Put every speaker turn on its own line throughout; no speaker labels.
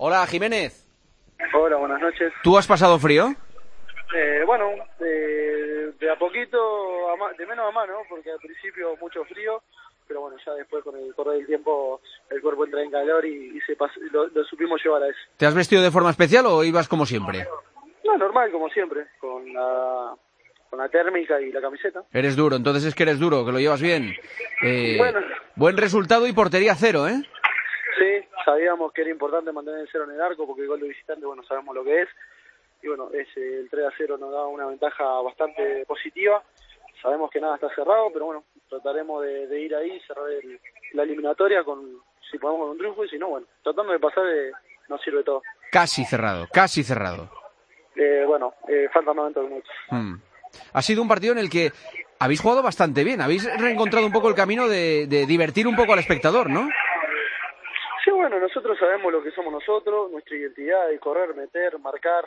Hola, Jiménez.
Hola, buenas noches.
¿Tú has pasado frío?
Bueno, de a poquito, de menos a más, ¿no? Porque al principio mucho frío, pero bueno, ya después con el correr del tiempo el cuerpo entra en calor y lo supimos llevar a eso.
¿Te has vestido de forma especial o ibas como siempre?
No, normal, como siempre, con la térmica y la camiseta.
Eres duro, entonces es que eres duro, que lo llevas bien.
Bueno,
Buen resultado y portería cero, ¿eh?
sí, sabíamos que era importante mantener el cero en el arco, porque el gol de visitante, bueno, sabemos lo que es. Y bueno, el 3-0 nos da una ventaja bastante positiva. Sabemos que nada está cerrado, pero bueno, trataremos de ir ahí, cerrar la eliminatoria si podemos con un triunfo, y si no, bueno, tratando de pasar nos sirve todo.
Casi cerrado, casi cerrado.
Faltan 90 minutos.
Ha sido un partido en el que habéis jugado bastante bien, habéis reencontrado un poco el camino de divertir un poco al espectador, ¿no?
Sí, bueno, nosotros sabemos lo que somos nosotros, nuestra identidad de correr, meter, marcar,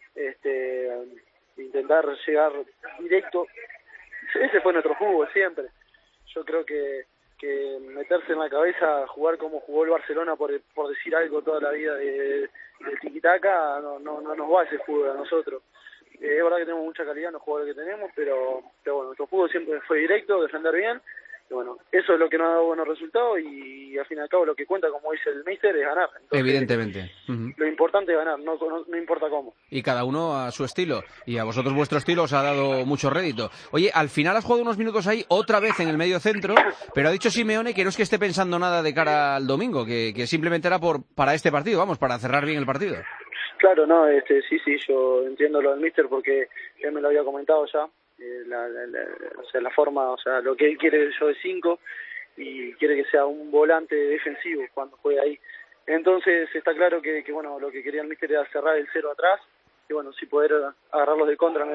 intentar llegar directo. Ese fue nuestro fútbol siempre. Yo creo que meterse en la cabeza, jugar como jugó el Barcelona, por decir algo, toda la vida de tiki-taka, no nos va ese fútbol a nosotros. Es verdad que tenemos mucha calidad en los jugadores que tenemos, pero bueno, nuestro fútbol siempre fue directo, defender bien. Y bueno, eso es lo que nos ha dado buenos resultados, y al fin y al cabo lo que cuenta, como dice el míster, es ganar. Entonces,
evidentemente.
Lo importante es ganar, no importa cómo.
Y cada uno a su estilo. Y a vosotros vuestro estilo os ha dado mucho rédito. Oye, al final has jugado unos minutos ahí, otra vez en el medio centro, pero ha dicho Simeone que no es que esté pensando nada de cara al domingo, que simplemente era para este partido, vamos, para cerrar bien el partido.
Claro, no, sí, yo entiendo lo del míster, porque él me lo había comentado ya. La forma, o sea, lo que él quiere yo de 5, y quiere que sea un volante defensivo cuando juegue ahí. Entonces está claro que bueno, lo que quería el míster era cerrar el 0 atrás, y bueno, si poder agarrarlos de contra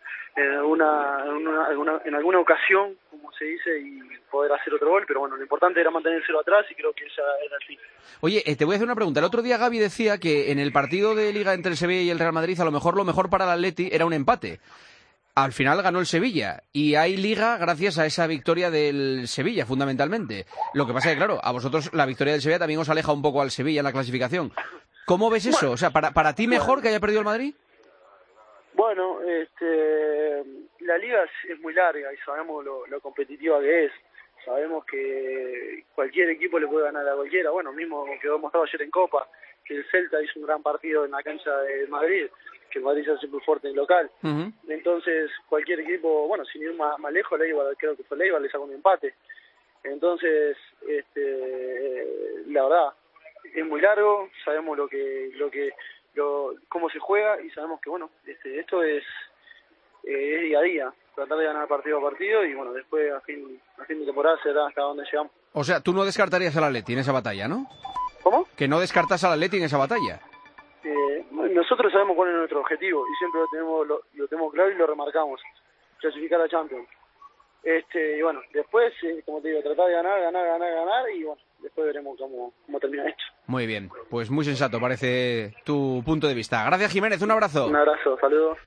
en alguna ocasión, como se dice, y poder hacer otro gol, pero bueno, lo importante era mantener el 0 atrás, y creo que esa era el fin.
Oye, te voy a hacer una pregunta. El otro día Gavi decía que en el partido de Liga entre el Sevilla y el Real Madrid, a lo mejor para el Atleti era un empate. Al final ganó el Sevilla, y hay Liga gracias a esa victoria del Sevilla, fundamentalmente. Lo que pasa es que, claro, a vosotros la victoria del Sevilla también os aleja un poco al Sevilla en la clasificación. ¿Cómo ves eso? O sea, ¿para ti mejor que haya perdido el Madrid?
Bueno, la Liga es muy larga y sabemos lo competitiva que es. Sabemos que cualquier equipo le puede ganar a cualquiera. Bueno, mismo quedó demostrado ayer en Copa, que el Celta hizo un gran partido en la cancha de Madrid, que el Madrid se hace muy fuerte en local. Entonces, cualquier equipo, bueno, sin ir más lejos, creo que fue Leibar, le sacó un empate. Entonces, la verdad, es muy largo, sabemos cómo se juega, y sabemos que, bueno, esto es día a día, tratar de ganar partido a partido, y bueno, después a fin de temporada será hasta donde llegamos.
O sea, tú no descartarías al Atleti en esa batalla, ¿no?
¿Cómo?
Que no descartas al Atleti en esa batalla.
Nosotros sabemos cuál es nuestro objetivo, y siempre lo tenemos claro y lo remarcamos: clasificar a Champions. Y bueno, después, como te digo, tratar de ganar, y bueno, después veremos cómo termina esto.
Muy bien, pues muy sensato parece tu punto de vista. Gracias, Jiménez, un abrazo.
Un abrazo, saludos.